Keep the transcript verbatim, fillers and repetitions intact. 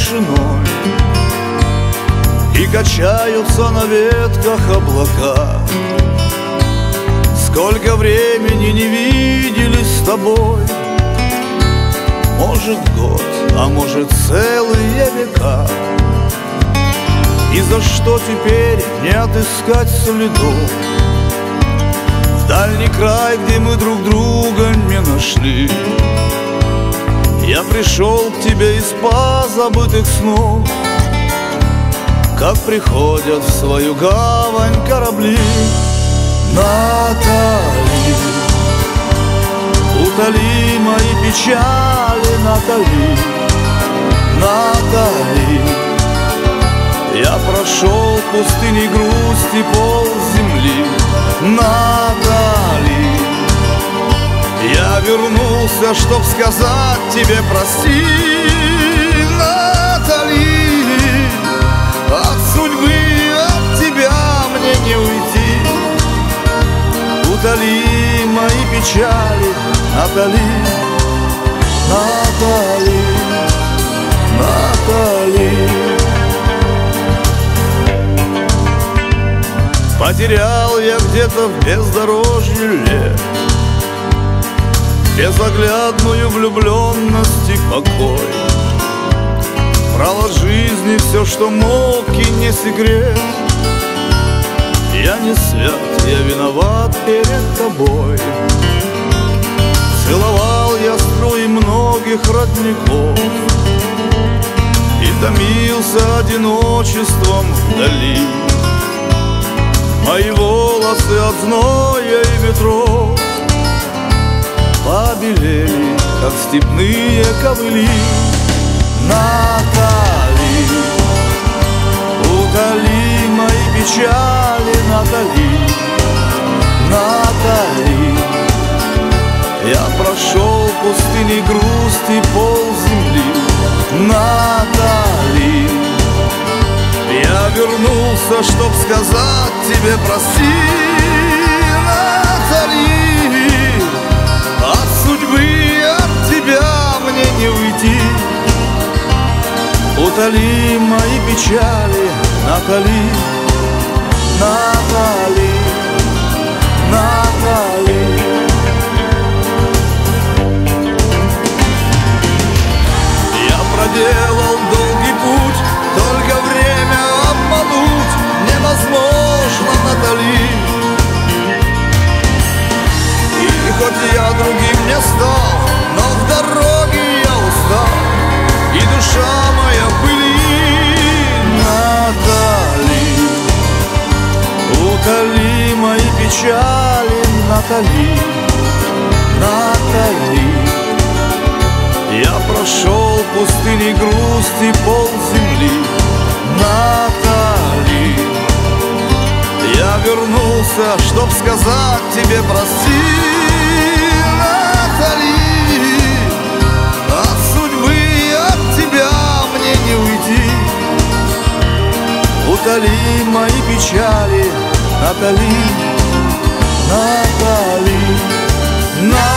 тишиной, и качаются на ветках облака. Сколько времени не виделись с тобой, может год, а может целые века. И за что теперь не отыскать следов в дальний край, где мы друг друга не нашли? Я пришел к тебе из позабытых снов, как приходят в свою гавань корабли. Натали, утоли мои печали, Натали, Натали. Я прошел пустыней грусти пол земли, Натали. Я вернулся, чтоб сказать тебе прости, Натали. От судьбы, от тебя мне не уйти. Утоли мои печали, Натали, Натали, Натали. Потерял я где-то в бездорожье лет безоглядную влюбленность и покой. Брал от жизни все, что мог, и не секрет. Я не свят, я виноват перед тобой. Целовал я струи многих родников и томился одиночеством вдали. Мои волосы от зноя и ветров побелели, как степные ковыли. Натали, утоли мои печали, Натали, Натали. Я прошел пустыни грусти пол земли, Натали. Я вернулся, чтоб сказать тебе прости, Натали. От судьбы, от тебя мне не уйти. Утоли мои печали, Натали, Натали, Натали. Я проделал долгий путь, только время обмануть невозможно, Натали. И хоть я другим не стал, но в дороге я устал, и душа моя в пыли. Натали, утоли мои печали, Натали, Натали. Я прошел пустыни грусти пол земли, Натали. Я вернулся, чтоб сказать тебе прости, Натали. От судьбы, от тебя мне не уйти. Утоли мои печали, Натали, Натали, Натали.